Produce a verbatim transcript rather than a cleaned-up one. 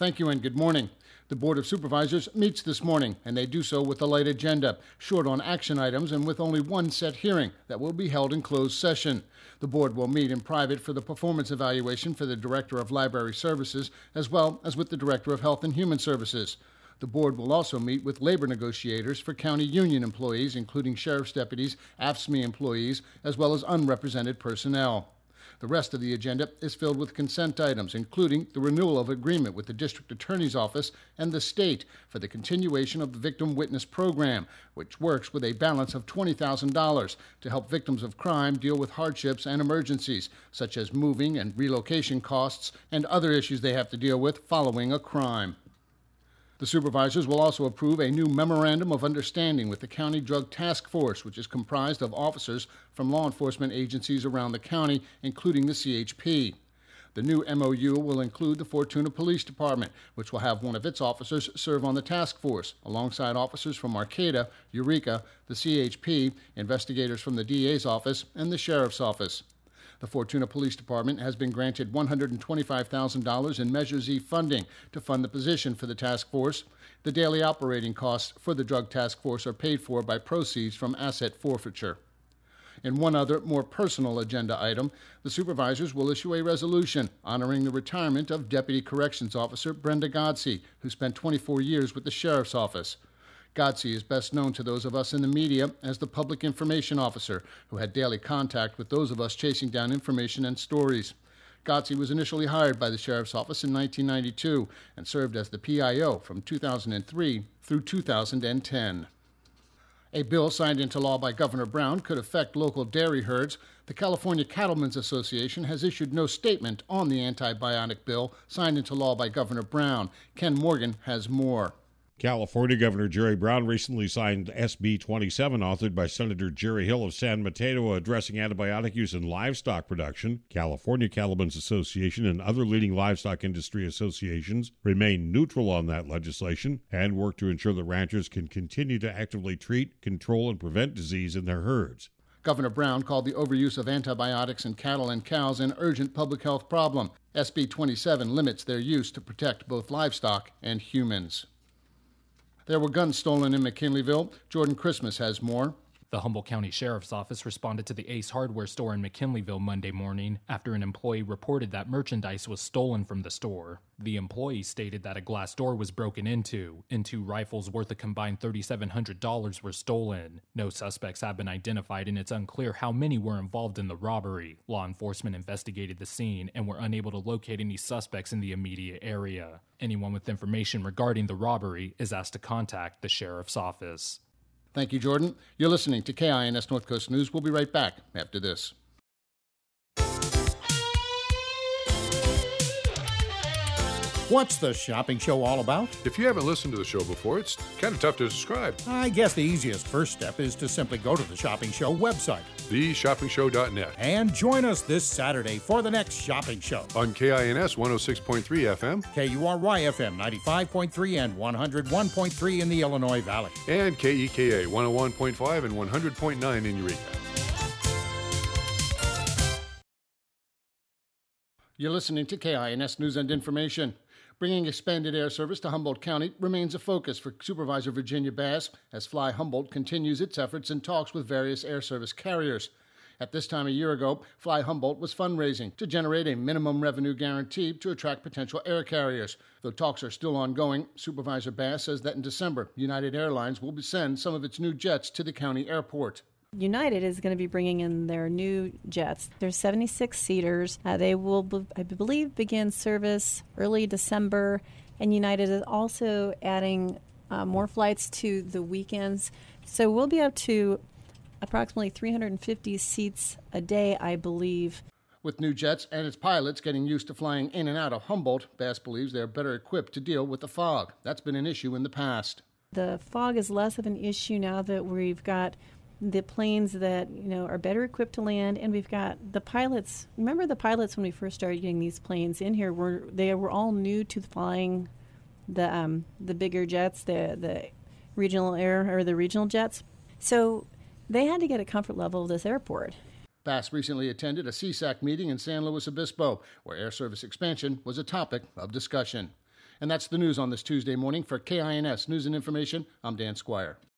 Thank you and good morning. The Board of Supervisors meets this morning, and they do so with a light agenda, short on action items and with only one set hearing that will be held in closed session. The board will meet in private for the performance evaluation for the Director of Library Services, as well as with the Director of Health and Human Services. The board will also meet with labor negotiators for county union employees, including sheriff's deputies, A F S C M E employees, as well as unrepresented personnel. The rest of the agenda is filled with consent items, including the renewal of agreement with the District Attorney's Office and the state for the continuation of the Victim Witness Program, which works with a balance of twenty thousand dollars to help victims of crime deal with hardships and emergencies, such as moving and relocation costs and other issues they have to deal with following a crime. The supervisors will also approve a new memorandum of understanding with the County Drug Task Force, which is comprised of officers from law enforcement agencies around the county, including the C H P. The new M O U will include the Fortuna Police Department, which will have one of its officers serve on the task force, alongside officers from Arcata, Eureka, the C H P, investigators from the D A's office, and the Sheriff's Office. The Fortuna Police Department has been granted one hundred twenty-five thousand dollars in Measure Z funding to fund the position for the task force. The daily operating costs for the Drug Task Force are paid for by proceeds from asset forfeiture. In one other, more personal agenda item, the supervisors will issue a resolution honoring the retirement of Deputy Corrections Officer Brenda Godsey, who spent twenty-four years with the Sheriff's Office. Godsey is best known to those of us in the media as the public information officer, who had daily contact with those of us chasing down information and stories. Godsey was initially hired by the Sheriff's Office in nineteen ninety-two and served as the P I O from two thousand three through two thousand ten. A bill signed into law by Governor Brown could affect local dairy herds. The California Cattlemen's Association has issued no statement on the antibiotic bill signed into law by Governor Brown. Ken Morgan has more. California Governor Jerry Brown recently signed S B twenty-seven, authored by Senator Jerry Hill of San Mateo, addressing antibiotic use in livestock production. California Cattlemen's Association and other leading livestock industry associations remain neutral on that legislation and work to ensure that ranchers can continue to actively treat, control, and prevent disease in their herds. Governor Brown called the overuse of antibiotics in cattle and cows an urgent public health problem. S B twenty-seven limits their use to protect both livestock and humans. There were guns stolen in McKinleyville. Jordan Christmas has more. The Humboldt County Sheriff's Office responded to the Ace Hardware store in McKinleyville Monday morning after an employee reported that merchandise was stolen from the store. The employee stated that a glass door was broken into, and two rifles worth a combined three thousand seven hundred dollars were stolen. No suspects have been identified, and it's unclear how many were involved in the robbery. Law enforcement investigated the scene and were unable to locate any suspects in the immediate area. Anyone with information regarding the robbery is asked to contact the Sheriff's Office. Thank you, Jordan. You're listening to K I N S North Coast News. We'll be right back after this. What's the shopping show all about? If you haven't listened to the show before, it's kind of tough to describe. I guess the easiest first step is to simply go to the Shopping Show website, the shopping show dot net, and join us this Saturday for the next shopping show. On K I N S one oh six point three F M, K U R Y F M ninety-five point three and one oh one point three in the Illinois Valley, and K E K A one oh one point five and one hundred point nine in Eureka. You're listening to K I N S News and Information. Bringing expanded air service to Humboldt County remains a focus for Supervisor Virginia Bass as Fly Humboldt continues its efforts and talks with various air service carriers. At this time a year ago, Fly Humboldt was fundraising to generate a minimum revenue guarantee to attract potential air carriers. Though talks are still ongoing, Supervisor Bass says that in December, United Airlines will send some of its new jets to the county airport. United is going to be bringing in their new jets. There's seventy-six seaters. Uh, they will, I believe, begin service early December. And United is also adding uh, more flights to the weekends. So we'll be up to approximately three hundred fifty seats a day, I believe. With new jets and its pilots getting used to flying in and out of Humboldt, Bass believes they're better equipped to deal with the fog. That's been an issue in the past. The fog is less of an issue now that we've got the planes that, you know, are better equipped to land, and we've got the pilots. Remember the pilots when we first started getting these planes in here, were they were all new to flying the um, the bigger jets, the the regional air or the regional jets. So they had to get a comfort level of this airport. Bass recently attended a C S A C meeting in San Luis Obispo, where air service expansion was a topic of discussion. And that's the news on this Tuesday morning. For K I N S News and Information, I'm Dan Squire.